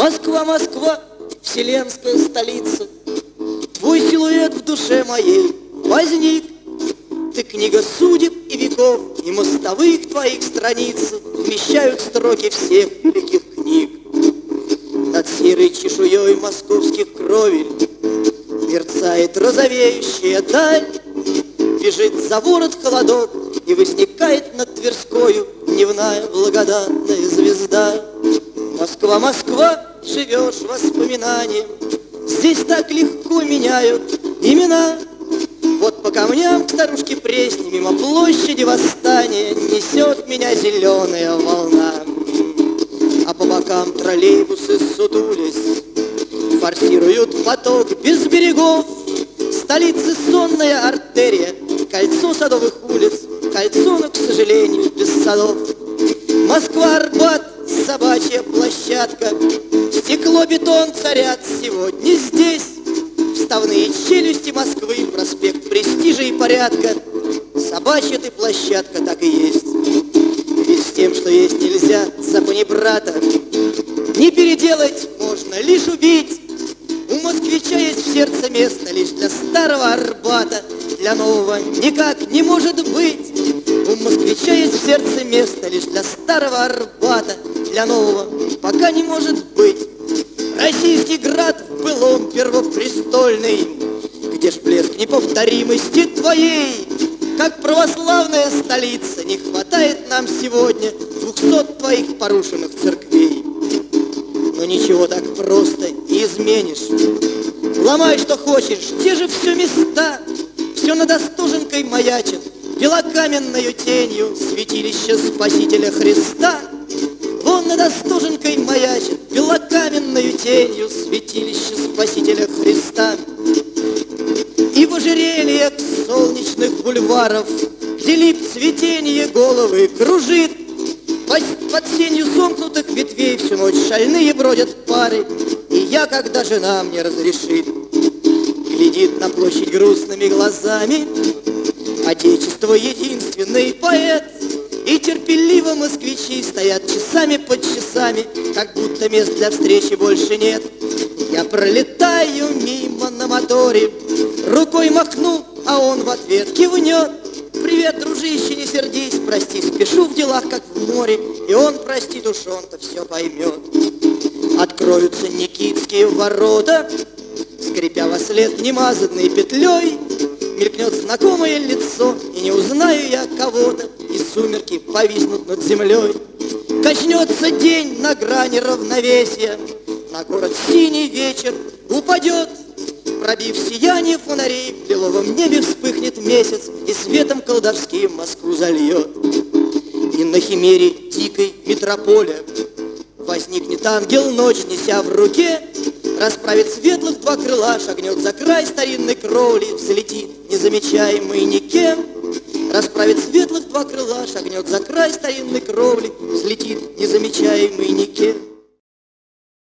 Москва, Москва, вселенская столица, твой силуэт в душе моей возник. Ты книга судеб и веков, и мостовых твоих страниц вмещают строки всех великих книг. Над серой чешуей московских кровель мерцает розовеющая даль, бежит за ворот холодок, и возникает над Тверскою дневная благодатная звезда. Москва, Москва, живешь воспоминанием, здесь так легко меняют имена. Вот по камням к старушке Пресне мимо площади Восстания несет меня зеленая волна. А по бокам троллейбусы сутулись, форсируют поток без берегов. Столицы сонная артерия, кольцо садовых улиц, кольцо, но, к сожалению, без садов. Москва, Арбат, собачья площадка, стекло, бетон царят сегодня здесь. Вставные челюсти Москвы, проспект престижа и порядка. Собачья ты площадка, так и есть. Ведь с тем, что есть, нельзя, законе брата. Не переделать можно, лишь убить. У москвича есть в сердце место лишь для старого Арбата, для нового никак не может быть. У москвича есть в сердце место лишь для старого Арбата, для нового пока не может быть. Российский град в былом первопрестольный, где ж блеск неповторимости твоей. Как православная столица не хватает нам сегодня 200 твоих порушенных церквей. Но ничего так просто не изменишь. Ломай, что хочешь, те же все места. Все над Остоженкой маячит белокаменною тенью святилище Спасителя Христа. Вон над Остоженкой маячит белокаменною тенью святилище Спасителя Христа. И в ожерельях солнечных бульваров, где лип цветение головы кружит, под сенью сомкнутых ветвей всю ночь шальные бродят пары, и я, когда жена мне разрешит, глядит на площадь грустными глазами Отечество единственный поэт. И терпеливо москвичи стоят часами под часами, как будто мест для встречи больше нет. Я пролетаю мимо на моторе, рукой махну, а он в ответ кивнет. Привет, дружище, не сердись, прости, спешу в делах, как в море. И он простит, уж он-то все поймет. Откроются Никитские ворота, скрипя вослед немазанной петлей. Мелькнет знакомое лицо, и не узнаю я кого-то, и сумерки повиснут над землей. Качнется день на грани равновесия, на город синий вечер упадет. Пробив сияние фонарей, в лиловом небе вспыхнет месяц, и светом колдовским Москву зальет. И на химере дикой метрополя возникнет ангел ночь, неся в руке, расправит светлых два крыла, шагнет за край старинной кровли, взлетит, незамечаемый никем. Расправит светлых два крыла, шагнет за край старинной кровли, взлетит, незамечаемый никем.